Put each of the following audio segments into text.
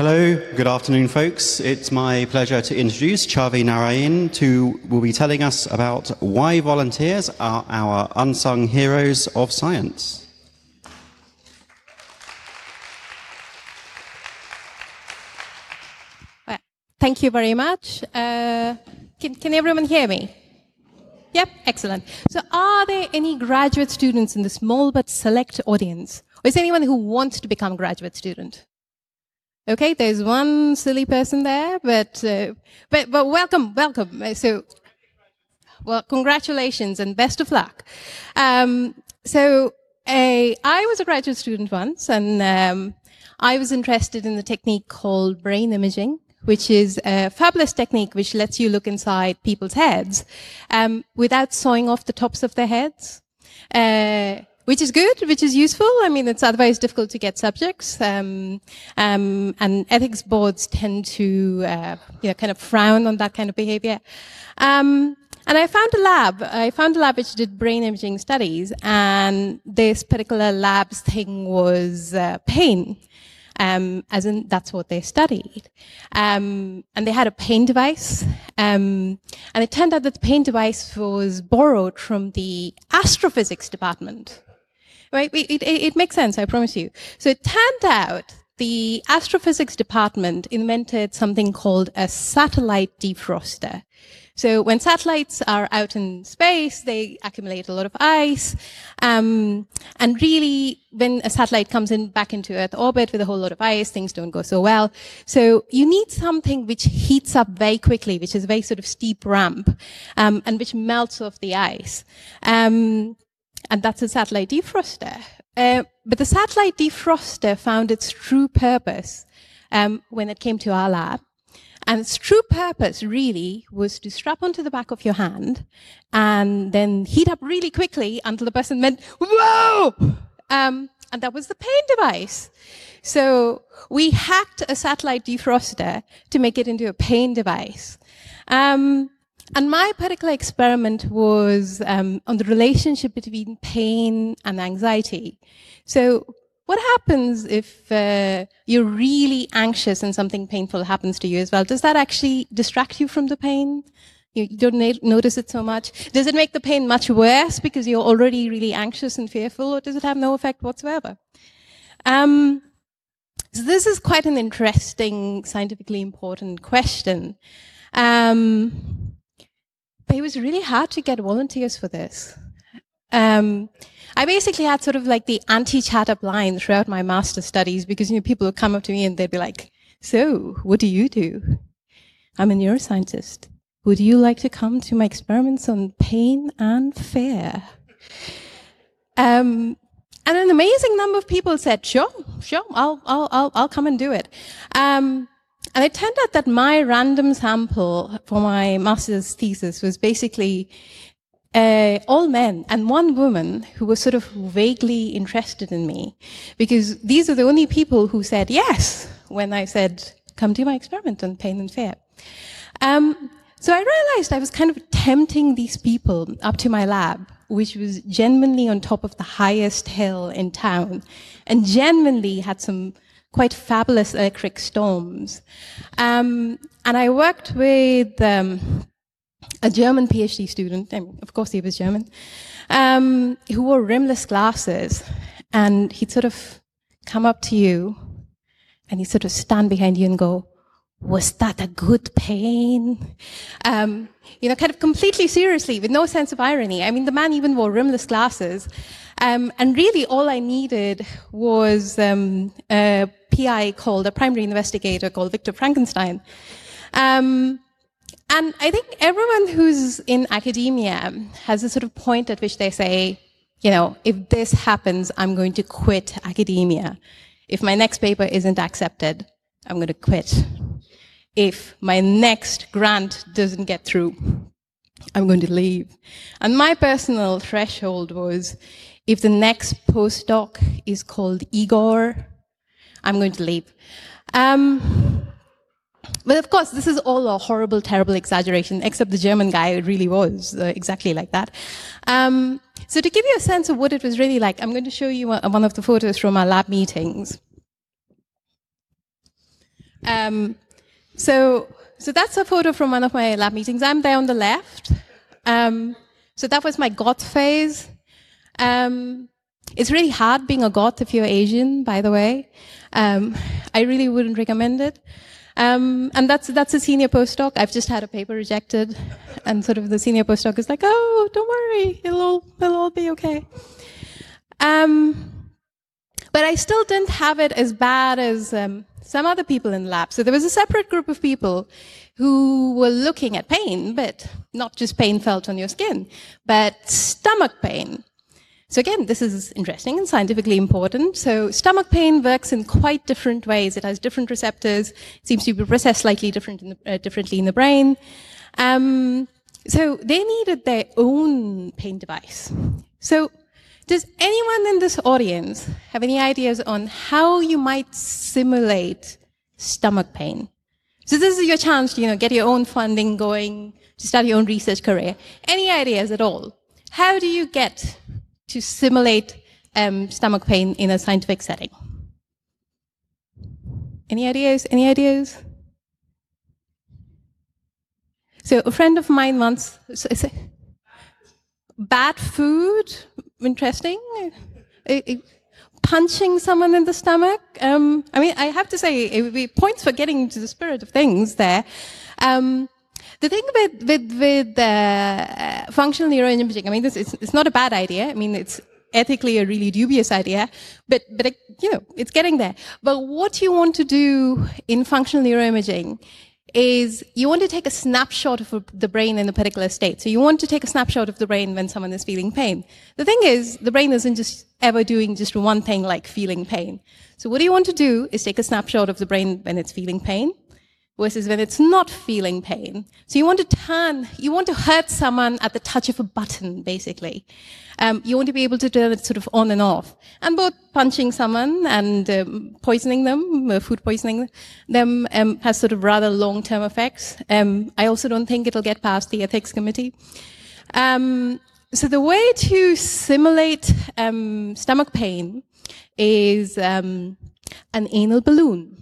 Hello, good afternoon, folks. It's my pleasure to introduce Chavi Narayan, who will be telling us about why volunteers are our unsung heroes of science. Thank you very much. Can everyone hear me? Yep, excellent. So are there any graduate students in the small but select audience? Or is there anyone who wants to become a graduate student? Okay, there's one silly person there, but welcome. Well, congratulations and best of luck. I was a graduate student once, and I was interested in the technique called brain imaging, which is a fabulous technique which lets you look inside people's heads without sawing off the tops of their heads. Which is good, which is useful. I mean, it's otherwise difficult to get subjects. And ethics boards tend to, kind of frown on that kind of behavior. And I found a lab which did brain imaging studies, and this particular lab's thing was pain. As in, that's what they studied. And they had a pain device. And it turned out that the pain device was borrowed from the astrophysics department. Right? It makes sense, I promise you. So it turned out the astrophysics department invented something called a satellite defroster. So when satellites are out in space, they accumulate a lot of ice. And really, when a satellite comes back into Earth orbit with a whole lot of ice, things don't go so well. So you need something which heats up very quickly, which is a very sort of steep ramp, and which melts off the ice. And that's a satellite defroster. But the satellite defroster found its true purpose when it came to our lab. And its true purpose really was to strap onto the back of your hand and then heat up really quickly until the person went, whoa! And that was the pain device. So we hacked a satellite defroster to make it into a pain device. And my particular experiment was on the relationship between pain and anxiety. So what happens if you're really anxious and something painful happens to you as well? Does that actually distract you from the pain? You don't notice it so much? Does it make the pain much worse because you're already really anxious and fearful, or does it have no effect whatsoever? So this is quite an interesting, scientifically important question. But it was really hard to get volunteers for this. I basically had sort of like the anti-chat-up line throughout my master's studies because, people would come up to me and they'd be like, so, what do you do? I'm a neuroscientist. Would you like to come to my experiments on pain and fear? And an amazing number of people said, sure, I'll come and do it. And it turned out that my random sample for my master's thesis was basically all men and one woman who was sort of vaguely interested in me, because these are the only people who said yes when I said, come do my experiment on pain and fear. So I realized I was kind of tempting these people up to my lab, which was genuinely on top of the highest hill in town, and genuinely had some quite fabulous electric storms. And I worked with a German PhD student, and of course he was German, who wore rimless glasses, and he'd sort of come up to you, and he'd sort of stand behind you and go, was that a good pain? Kind of completely seriously, with no sense of irony. I mean, the man even wore rimless glasses. And really all I needed was a PI called, a primary investigator called Victor Frankenstein. And I think everyone who's in academia has a sort of point at which they say, if this happens, I'm going to quit academia. If my next paper isn't accepted, I'm going to quit. If my next grant doesn't get through, I'm going to leave. And my personal threshold was, if the next postdoc is called Igor, I'm going to leave. But of course, this is all a horrible, terrible exaggeration, except the German guy, it really was exactly like that. So to give you a sense of what it was really like, I'm going to show you one of the photos from our lab meetings. So that's a photo from one of my lab meetings. I'm there on the left. So that was my goth phase. It's really hard being a goth if you're Asian, by the way. I really wouldn't recommend it. And that's a senior postdoc. I've just had a paper rejected, and sort of the senior postdoc is like, "Oh, don't worry, it'll all be okay." But I still didn't have it as bad as some other people in the lab. So there was a separate group of people who were looking at pain, but not just pain felt on your skin, but stomach pain. So again, this is interesting and scientifically important. So stomach pain works in quite different ways. It has different receptors. It seems to be processed slightly differently in the brain. So they needed their own pain device. So does anyone in this audience have any ideas on how you might simulate stomach pain? So this is your chance to, get your own funding going, to start your own research career. Any ideas at all? How do you get to simulate stomach pain in a scientific setting? Any ideas? Any ideas? So a friend of mine once said, bad food, interesting. Punching someone in the stomach. I have to say, it would be points for getting into the spirit of things there. The thing with functional neuroimaging, it's not a bad idea. It's ethically a really dubious idea, but it's getting there. But what you want to do in functional neuroimaging is you want to take a snapshot of the brain in a particular state. So you want to take a snapshot of the brain when someone is feeling pain. The thing is, the brain isn't just ever doing just one thing like feeling pain. So what you want to do is take a snapshot of the brain when it's feeling pain versus when it's not feeling pain. So you want to hurt someone at the touch of a button, basically. You want to be able to turn it sort of on and off. And both punching someone and poisoning them, food poisoning them, has sort of rather long-term effects. I also don't think it'll get past the ethics committee. So the way to simulate stomach pain is an anal balloon.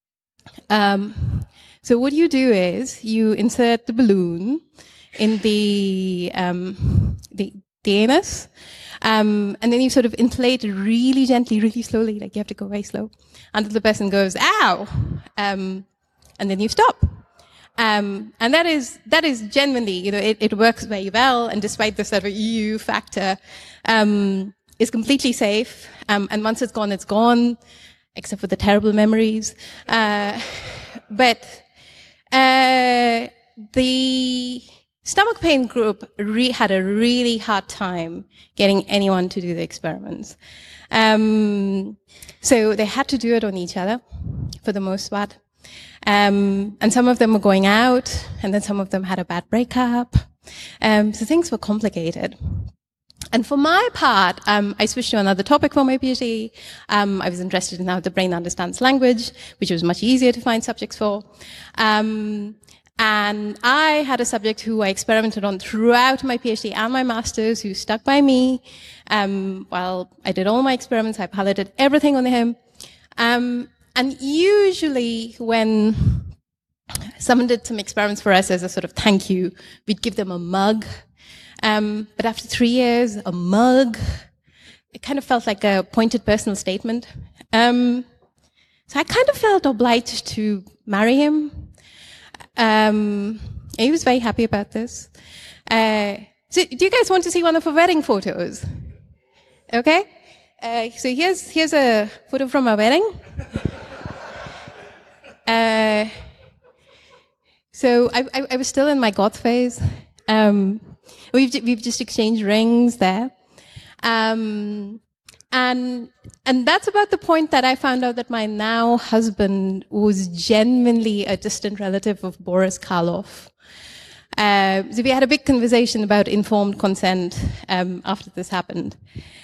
So what you do is you insert the balloon in the anus, and then you sort of inflate it really gently, really slowly, like you have to go very slow, until the person goes, ow, and then you stop. And that is genuinely, it works very well, and despite the sort of EU factor, is completely safe, and once it's gone, except for the terrible memories. But the stomach pain group had a really hard time getting anyone to do the experiments. So they had to do it on each other, for the most part. And some of them were going out, and then some of them had a bad breakup. So things were complicated. And for my part, I switched to another topic for my PhD. I was interested in how the brain understands language, which was much easier to find subjects for. And I had a subject who I experimented on throughout my PhD and my master's, who stuck by me. While I did all my experiments, I piloted everything on him. And usually when someone did some experiments for us as a sort of thank you, we'd give them a mug. But after 3 years, a mug, it kind of felt like a pointed personal statement. So I kind of felt obliged to marry him. He was very happy about this. So do you guys want to see one of our wedding photos? Okay. So here's a photo from our wedding. So I was still in my goth phase. We've just exchanged rings there. And that's about the point that I found out that my now husband was genuinely a distant relative of Boris Karloff. So we had a big conversation about informed consent after this happened.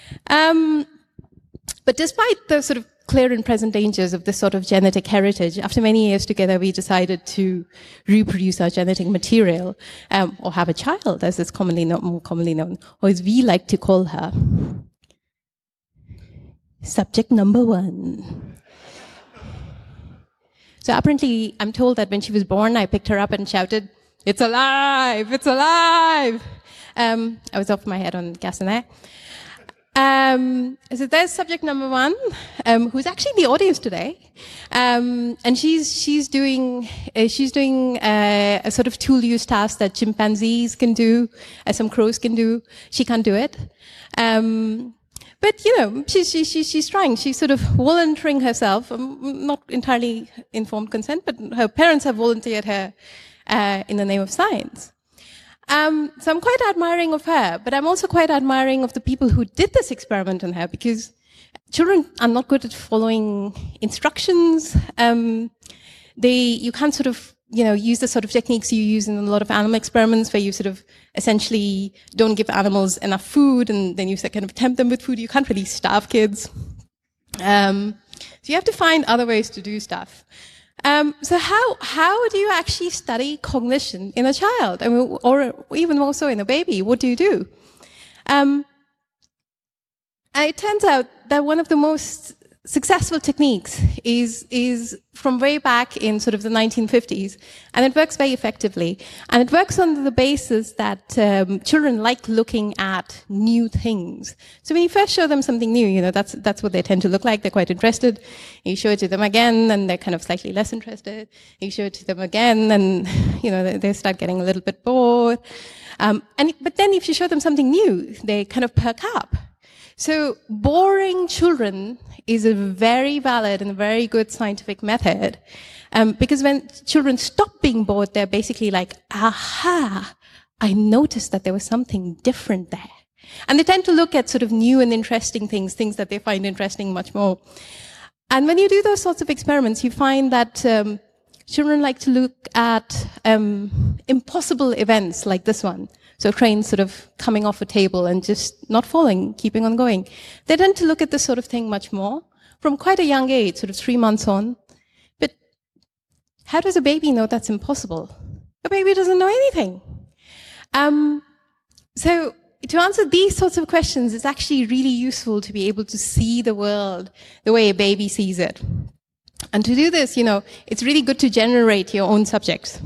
But despite the sort of clear and present dangers of this sort of genetic heritage, after many years together, we decided to reproduce our genetic material, or have a child, as it's more commonly known, or as we like to call her. Subject number 1. So apparently, I'm told that when she was born, I picked her up and shouted, "It's alive! It's alive!" I was off my head on gas and air. So there's subject number one, who's actually in the audience today, and she's doing a sort of tool use task that chimpanzees can do, some crows can do. She can't do it, but she's trying. She's sort of volunteering herself, not entirely informed consent, but her parents have volunteered her in the name of science. So I'm quite admiring of her, but I'm also quite admiring of the people who did this experiment on her, because children are not good at following instructions. You can't sort of, use the sort of techniques you use in a lot of animal experiments, where you sort of essentially don't give animals enough food and then you kind of tempt them with food. You can't really starve kids. So you have to find other ways to do stuff. So how do you actually study cognition in a child, or even more so in a baby? What do you do? And it turns out that one of the most successful techniques is from way back in sort of the 1950s, and it works very effectively. And it works on the basis that children like looking at new things. So when you first show them something new, that's what they tend to look like. They're quite interested. You show it to them again, and they're kind of slightly less interested. You show it to them again, and they start getting a little bit bored. But then if you show them something new, they kind of perk up. So boring children is a very valid and very good scientific method, because when children stop being bored, they're basically like, aha, I noticed that there was something different there. And they tend to look at sort of new and interesting things that they find interesting much more. And when you do those sorts of experiments, you find that children like to look at impossible events like this one. So trains sort of coming off a table and just not falling, keeping on going. They tend to look at this sort of thing much more from quite a young age, sort of 3 months on. But how does a baby know that's impossible? A baby doesn't know anything. So to answer these sorts of questions, it's actually really useful to be able to see the world the way a baby sees it. And to do this, it's really good to generate your own subjects.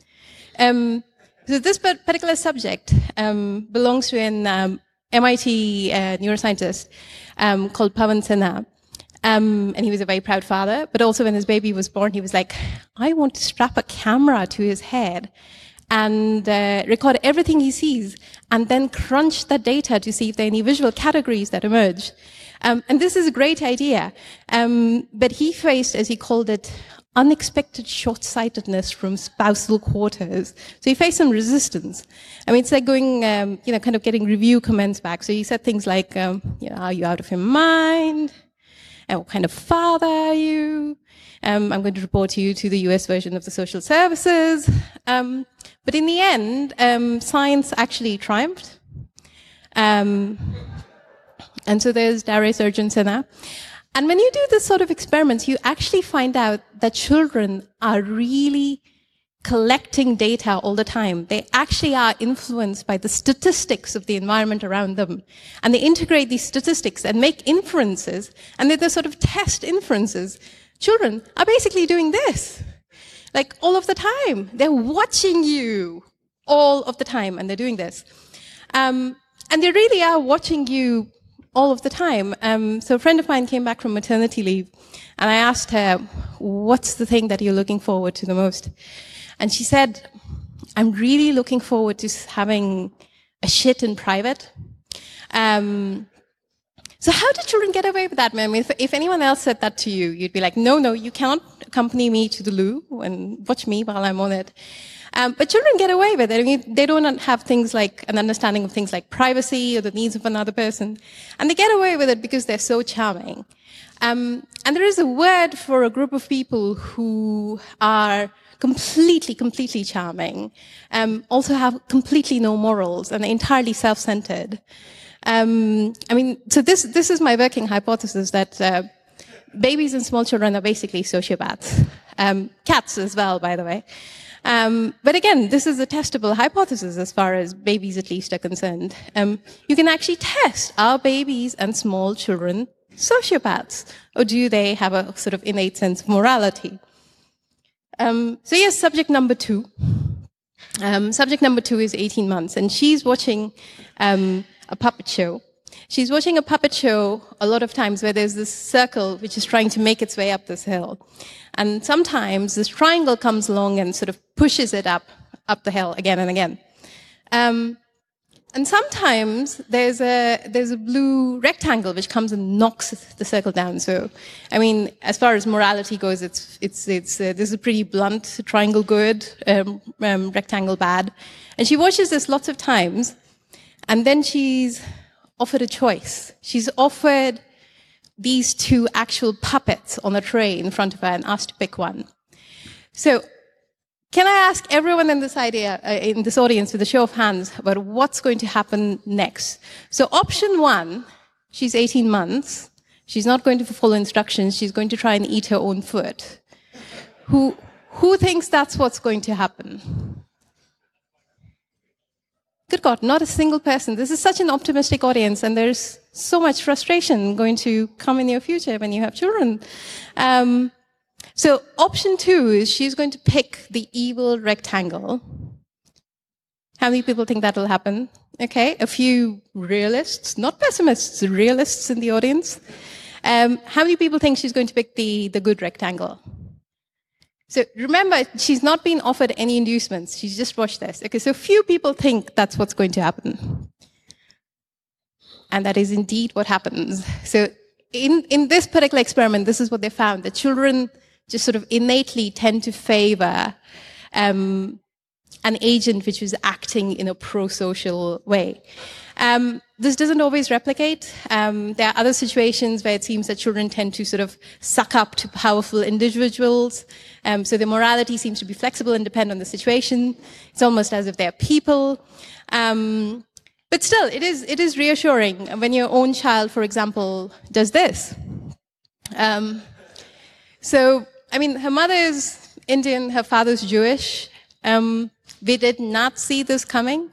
So this particular subject belongs to an MIT neuroscientist called Pawan Sinha. And he was a very proud father, but also when his baby was born, he was like, I want to strap a camera to his head and record everything he sees and then crunch that data to see if there are any visual categories that emerge. And this is a great idea. But he faced, as he called it, unexpected short-sightedness from spousal quarters. So he faced some resistance. It's like going, kind of getting review comments back. So he said things like, are you out of your mind? And what kind of father are you? I'm going to report you to the US version of the social services. But in the end, science actually triumphed. And so there's Darius Arjun Sinha. And when you do this sort of experiments, you actually find out that children are really collecting data all the time. They actually are influenced by the statistics of the environment around them. And they integrate these statistics and make inferences, and they sort of test inferences. Children are basically doing this, like all of the time. They're watching you all of the time, and they're doing this. And they really are watching you all of the time. So a friend of mine came back from maternity leave, and I asked her, what's the thing that you're looking forward to the most? And she said, I'm really looking forward to having a shit in private. So how do children get away with that, ma'am? If anyone else said that to you, you'd be like, no, you cannot accompany me to the loo and watch me while I'm on it. But children get away with it. They don't have things like an understanding of things like privacy or the needs of another person. And they get away with it because they're so charming. And there is a word for a group of people who are completely charming, also have completely no morals and are entirely self-centered. So this is my working hypothesis that babies and small children are basically sociopaths. Cats as well, by the way. But again, this is a testable hypothesis as far as babies at least are concerned. You can actually test, are babies and small children sociopaths? Or do they have a sort of innate sense of morality? So here's subject number 2. Subject number 2 is 18 months, and she's watching a puppet show. She's watching a puppet show a lot of times where there's this circle which is trying to make its way up this hill. And sometimes this triangle comes along and sort of pushes it up the hill again and again. And sometimes there's a blue rectangle which comes and knocks the circle down. So, I mean, as far as morality goes, this is a pretty blunt: triangle good, rectangle bad. And she watches this lots of times, and then she's offered a choice. She's offered these 2 actual puppets on a tray in front of her and asked to pick one. So, can I ask everyone in this audience with a show of hands about what's going to happen next? So option 1, she's 18 months. She's not going to follow instructions. She's going to try and eat her own foot. Who thinks that's what's going to happen? Good God, not a single person. This is such an optimistic audience, and there's so much frustration going to come in your future when you have children. So option 2 is she's going to pick the evil rectangle. How many people think that will happen? Okay, a few realists, not pessimists, realists in the audience. How many people think she's going to pick the good rectangle? So remember, she's not been offered any inducements. She's just watched this. Okay, so few people think that's what's going to happen. And that is indeed what happens. So in this particular experiment, this is what they found. The children just sort of innately tend to favor an agent which was acting in a pro-social way. This doesn't always replicate. There are other situations where it seems that children tend to sort of suck up to powerful individuals. So their morality seems to be flexible and depend on the situation. It's almost as if they're people. But still, it is reassuring when your own child, for example, does this. So, I mean, her mother is Indian, her father's Jewish. We did not see this coming.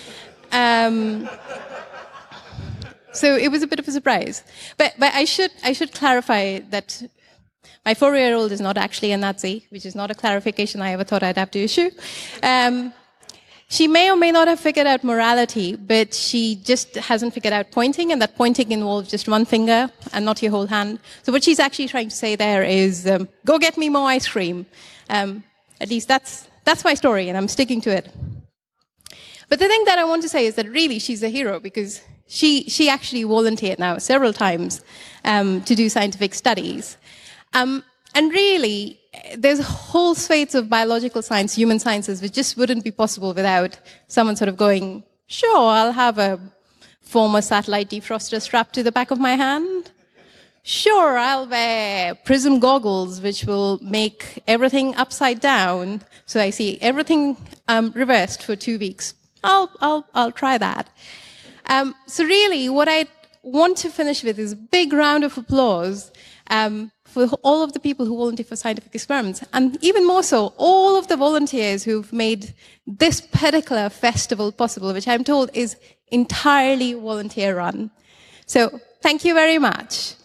So it was a bit of a surprise. But I should clarify that my 4-year-old is not actually a Nazi, which is not a clarification I ever thought I'd have to issue. She may or may not have figured out morality, but she just hasn't figured out pointing, and that pointing involves just one finger and not your whole hand. So what she's actually trying to say there is, go get me more ice cream. At least that's my story, and I'm sticking to it. But the thing that I want to say is that really she's a hero, because she actually volunteered now several times to do scientific studies. And really, there's whole swathes of biological science, human sciences, which just wouldn't be possible without someone sort of going, sure, I'll have a former satellite defroster strapped to the back of my hand. Sure, I'll wear prism goggles, which will make everything upside down, so I see everything reversed for 2 weeks. I'll try that. So really, what I want to finish with is a big round of applause for all of the people who volunteer for scientific experiments, and even more so, all of the volunteers who've made this particular festival possible, which I'm told is entirely volunteer run. So thank you very much.